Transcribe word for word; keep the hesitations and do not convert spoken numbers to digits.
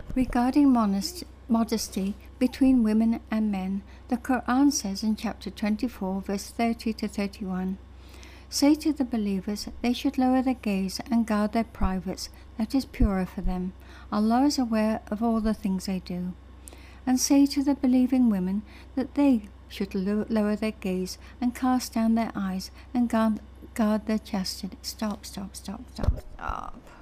Regarding modest, modesty between women and men, the Quran says in chapter twenty-four, verse thirty to thirty-one, "Say to the believers they should lower their gaze and guard their privates, that is purer for them. Allah is aware of all the things they do. And say to the believing women that they should lo- lower their gaze and cast down their eyes and guard, guard their chastity." Stop, stop, stop, stop, stop.